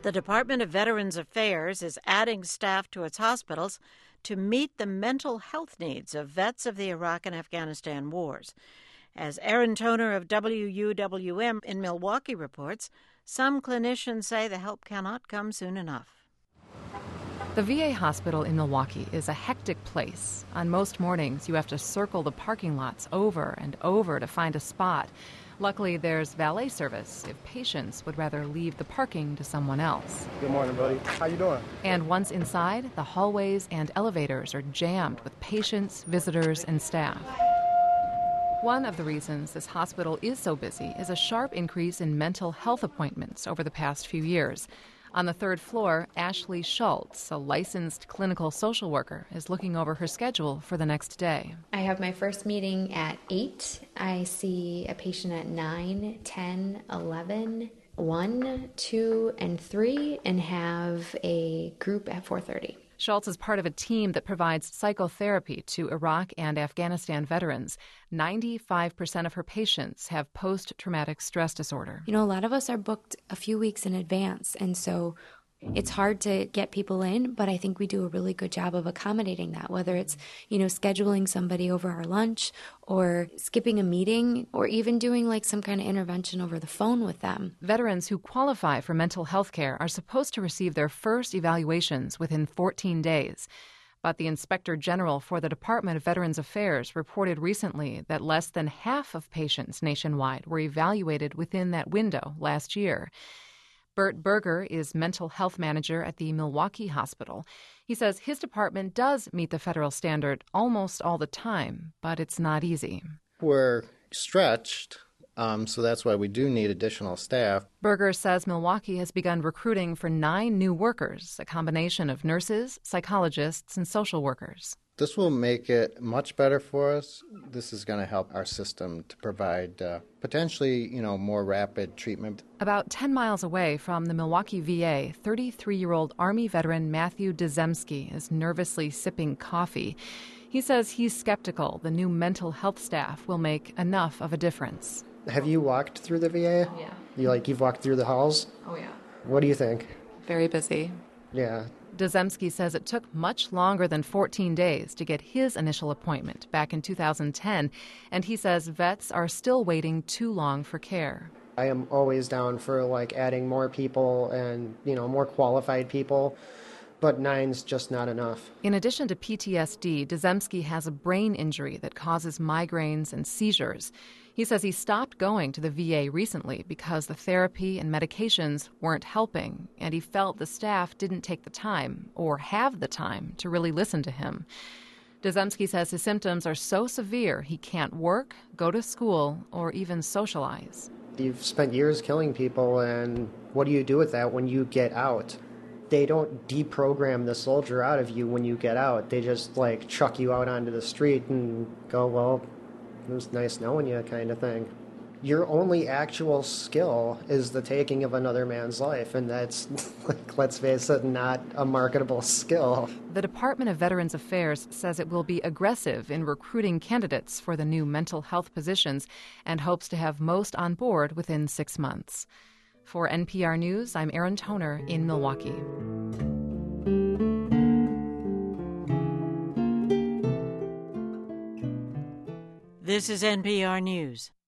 The Department of Veterans Affairs is adding staff to its hospitals to meet the mental health needs of vets of the Iraq and Afghanistan wars. As Aaron Toner of WUWM in Milwaukee reports, some clinicians say the help cannot come soon enough. The VA hospital in Milwaukee is a hectic place. On most mornings, you have to circle the parking lots over and over to find a spot. Luckily, there's valet service if patients would rather leave the parking to someone else. Good morning, buddy. How you doing? And once inside, the hallways and elevators are jammed with patients, visitors, and staff. One of the reasons this hospital is so busy is a sharp increase in mental health appointments over the past few years. On the third floor, Ashley Schultz, a licensed clinical social worker, is looking over her schedule for the next day. I have my first meeting at 8. I see a patient at 9, 10, 11, 1, 2, and 3, and have a group at 4:30. Schultz is part of a team that provides psychotherapy to Iraq and Afghanistan veterans. 95% of her patients have post-traumatic stress disorder. You know, a lot of us are booked a few weeks in advance, and so it's hard to get people in, but I think we do a really good job of accommodating that, whether it's, scheduling somebody over our lunch or skipping a meeting or even doing like some kind of intervention over the phone with them. Veterans who qualify for mental health care are supposed to receive their first evaluations within 14 days. But the Inspector General for the Department of Veterans Affairs reported recently that less than half of patients nationwide were evaluated within that window last year. Bert Berger is mental health manager at the Milwaukee Hospital. He says his department does meet the federal standard almost all the time, but it's not easy. We're stretched, so that's why we do need additional staff. Berger says Milwaukee has begun recruiting for 9 new workers, a combination of nurses, psychologists, and social workers. This will make it much better for us. This is going to help our system to provide potentially, more rapid treatment. About 10 miles away from the Milwaukee VA, 33-year-old Army veteran Matthew Dezemski is nervously sipping coffee. He says he's skeptical the new mental health staff will make enough of a difference. Have you walked through the VA? Yeah. You've walked through the halls? Oh, yeah. What do you think? Very busy. Yeah. Dezemski says it took much longer than 14 days to get his initial appointment back in 2010, and he says vets are still waiting too long for care. I am always down for adding more people and, more qualified people, but 9's just not enough. In addition to PTSD, Dezemski has a brain injury that causes migraines and seizures. He says he stopped going to the VA recently because the therapy and medications weren't helping, and he felt the staff didn't take the time or have the time to really listen to him. Dezemski says his symptoms are so severe he can't work, go to school, or even socialize. You've spent years killing people, and what do you do with that when you get out? They don't deprogram the soldier out of you when you get out. They just chuck you out onto the street and go, well, it was nice knowing you kind of thing. Your only actual skill is the taking of another man's life, and that's, let's face it, not a marketable skill. The Department of Veterans Affairs says it will be aggressive in recruiting candidates for the new mental health positions and hopes to have most on board within 6 months. For NPR News, I'm Aaron Toner in Milwaukee. This is NPR News.